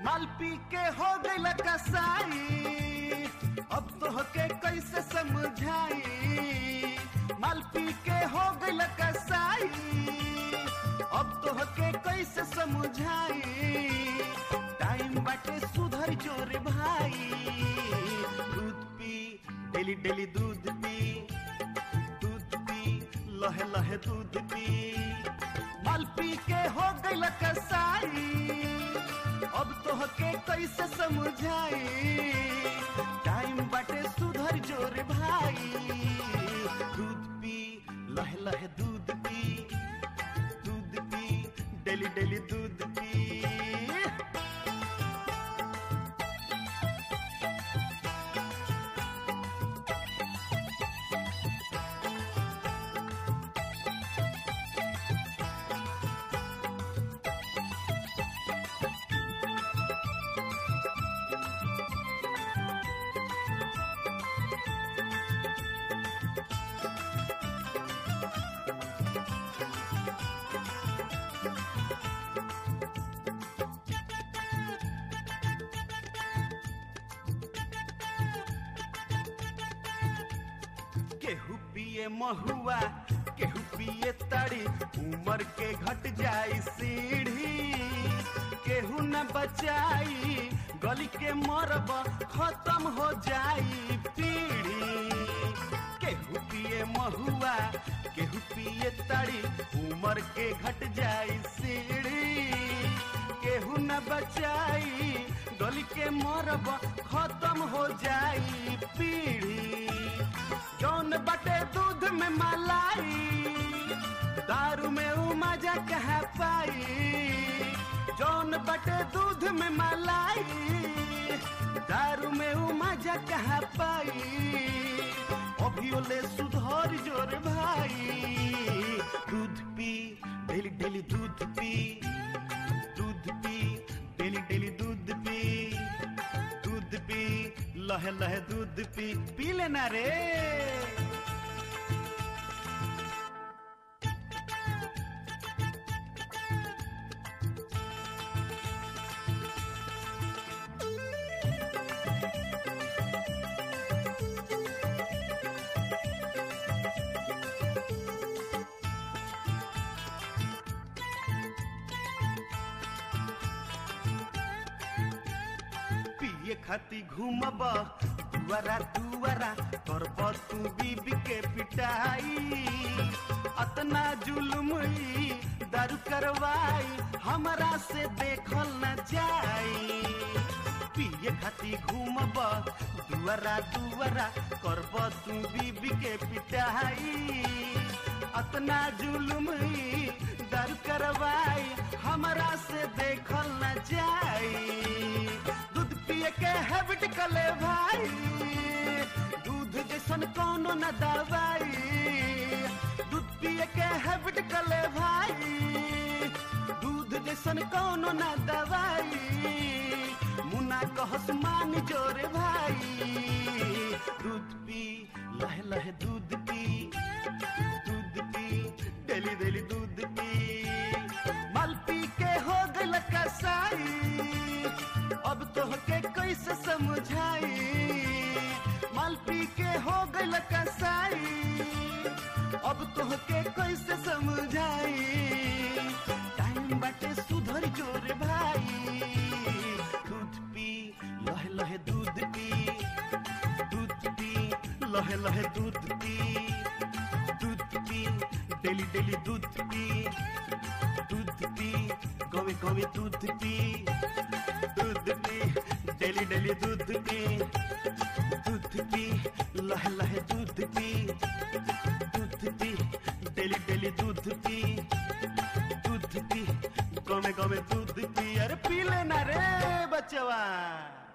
माल पी के हो गइल कसाई, अब तोहके कैसे समझाई। माल पी के हो गइल कसाई, अब तोहके कैसे समझाई। टाइम बाटे सुधर जोरे भाई, दूध पी डेली डेली दूध पी, दूध पी लहे लहे दूध पी। माल पी के हो गइल कसाई, अब तोहके कैसे समझाई। टाइम बाटे सुधर जोरे भाई, दूध पी लहे लहे दूध पी, दूध पी डेली डेली दूध पी। केहू पिए महुआ, केहू पिए ताड़ी, उम्र के घट जाई सीढ़ी। केहू न बचाई, गली के मरब खत्म हो जाई पीढ़ी। केहू पिए महुआ, केहू पिए ताड़ी, उम्र के घट जाई सीढ़ी। केहू न बचाई, गली के मरब खत्म हो जाई पीढ़ी। जौन बटे दूध में मलाई, दारू में ऊ मजा कहाँ पाई। जौन बटे दूध में मलाई, दारू में ऊ मजा कहाँ पाई। अभियो ले सुधर जोर भाई, दूध पी डेली डेली दूध पी, दूध पी डेली डेली दूध पी, दूध पी लहे लहे दूध पी लेना रे। पिए खाती घूमब दुआरा दुआरा, करब तू बीबी के पिटाई। अतना जुल्म दारू करवाई, हमरा से देखल न जाई। पिए खाती घूमब दुआरा दुआरा, करब तू बीबी के पिटाई। अतना जुल्म दारू करवाई, हमरा से देखल न जाई। दूध पिए के हैबिट कले भाई, दूध जैसन कोनो न दवाई। दूध पिए के हैबिट कले भाई, दूध जैसन कोनो न दवाई। मुना कहस मान जोरे भाई, दूध पी लहे लहे दूध पी, दूध पी डेली डेली दूध पी। माल पी के हो गइल कसाई, अब तोहके कैसे समझाई। माल पी के हो गइल कसाई, अब तोहके कैसे समझाई। टाइम बाटे सुधर जोरे भाई, दूध पी लहे लहे दूध पी, दूध पी लहे लहे दूध पी, दूध पी डेली डेली दूध पी, दूध पी गवे गवे दूध पी, दूध पी डेली डेली दूध पी, दूध पी लहे लहे दूध पी, दूध पी डेली डेली दूध पी, दूध पी गवे गवे दूध पी। अरे पी लेना रे बचवा।